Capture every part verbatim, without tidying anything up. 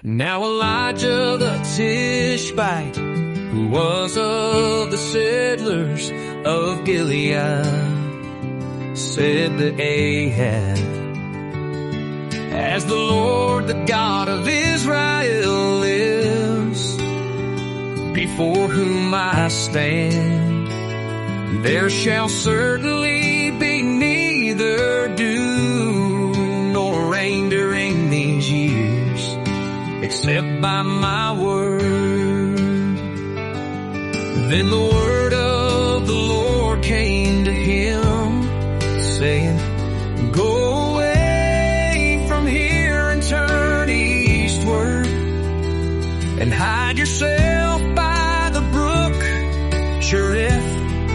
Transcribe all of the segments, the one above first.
Now Elijah the Tishbite, who was of the settlers of Gilead, said to Ahab, as the Lord, the God of Israel lives, before whom I stand, there shall certainly be neither dew nor rain during these years, except by my word. Then the word of the Lord came to him, saying, go away from here and turn eastward, and hide yourself by the brook Cherith,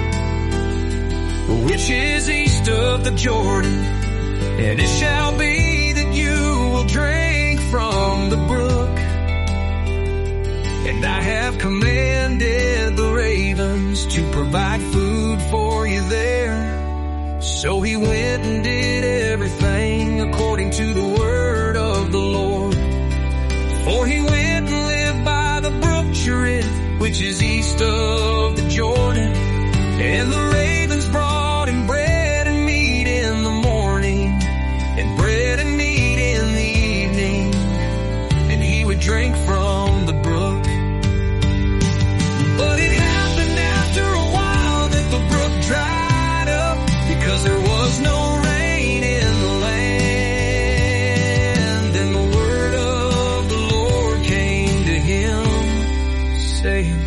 which is east of the Jordan, and it shall be that you will drink from the brook. And I have commanded the ravens to provide food for you there. So he went and did everything according to the word of the Lord. For he went and lived by the brook Cherith, which is east of the Jordan, and the ravens brought him bread and meat in the morning, and bread and meat in the evening, and he would drink from the brook. But it happened after a while that the brook dried up, because there was no rain in the land. And the word of the Lord came to him, saying,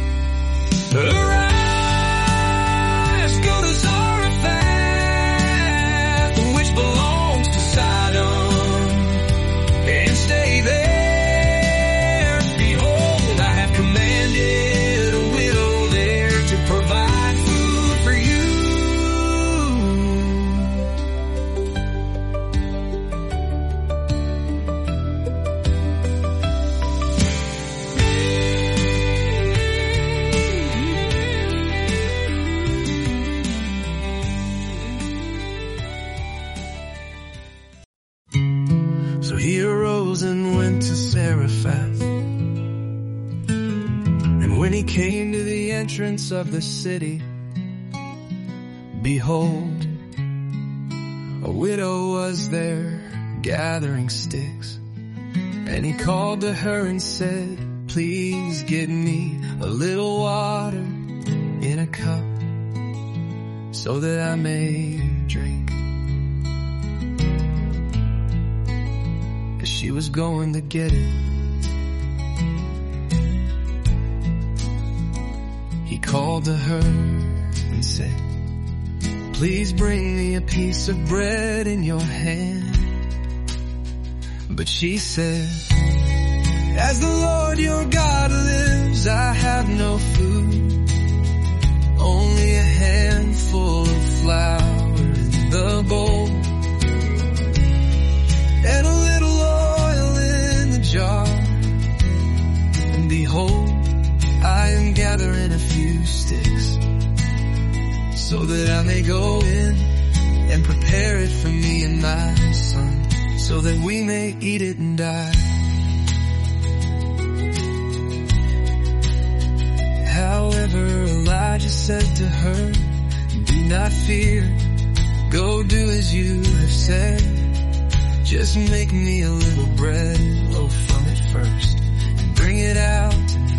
arise, go to Zarephath, which belongs to Sidon, and stay there. Behold, I have commanded a widow there to provide food for you. So he arose and went to Zarephath. And when he came to the entrance of the city, behold, a widow was there gathering sticks. And he called to her and said, please get me a little water in a cup, so that I may drink. As she was going to get it, he called to her and said, please bring me a piece of bread in your hand. But she said, as the Lord your God lives, I have no food, only a handful of flour in the bowl, and a little oil in the jar. And behold, I am gathering a few sticks, so that I may go in and prepare it for me and my son, so that we may eat it and die. However, Elijah said to her, do not fear, go do as you have said. Just make me a little bread loaf from it first, and bring it out to me.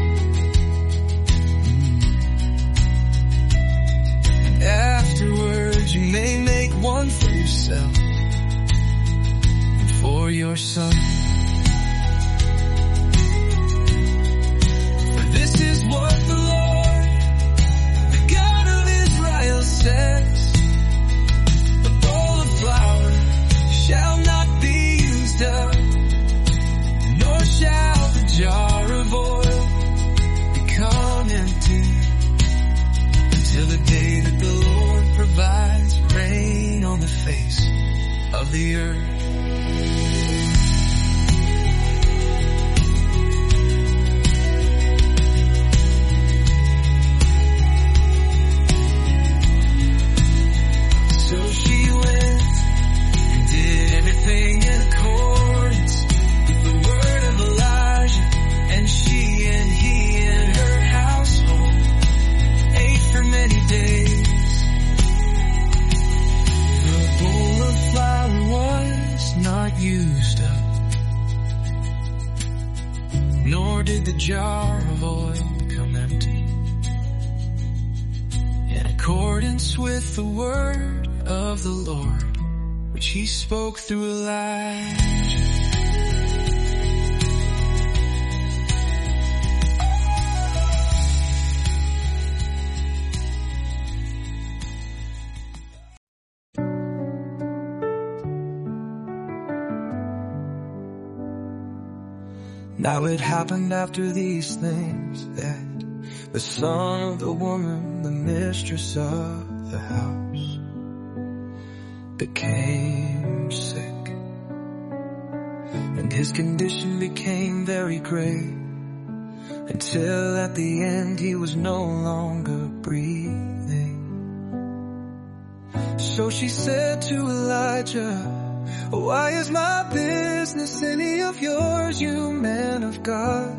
And afterwards you may make one for yourself and for your son. For this is what the Lord, the God of Israel, says, a bowl of flour shall not be used up, nor shall the jar of oil become empty, until the day that the Lord provides rain on the face of the earth. So she went and did everything in accordance with the word of Elijah. nor did the jar of oil come empty. In accordance with the word of the Lord, which he spoke through Elijah. Now it happened after these things that the son of the woman, the mistress of the house, became sick, and his condition became very great, until at the end he was no longer breathing. So she said to Elijah, "Why is my business any of yours, you man of God?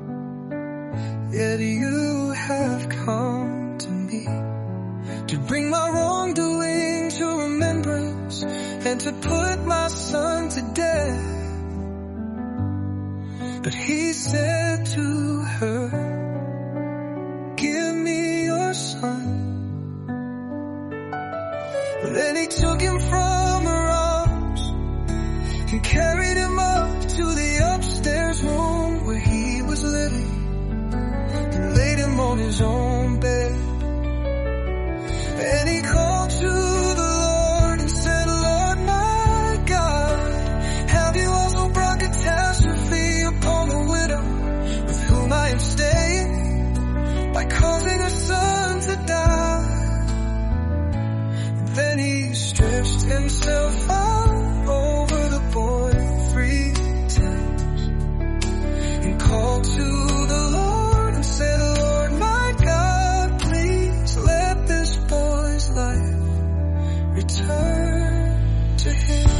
Yet you have come to me to bring my wrongdoing to remembrance and to put my son to death." But he said to her, "Give me your son." Then he took him from her arms and carried him up to the upstairs room where he was living, and laid him on his own bed. And he called to the Lord and said, "Lord my God, have you also brought catastrophe upon the widow with whom I am staying, by causing her son to die?" Then he stretched himself out over the boy three times and called to the Lord and said, "Lord my God, please let this boy's life return to him."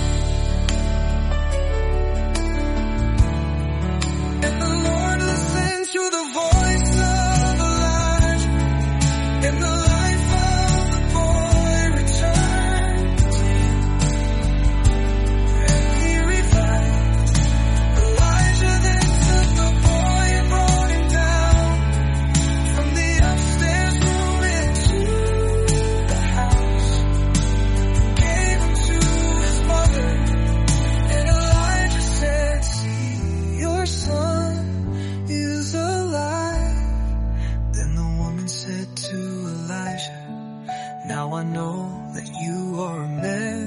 And the Lord listened to the voice of Elijah, and the life of the boy returned to him, and he revived. Elijah then took the boy and brought him down from the upstairs room into the house, and gave him to his mother. And Elijah said, "See, your son is alive." Then the woman said to Elijah, "Now I know that you are a man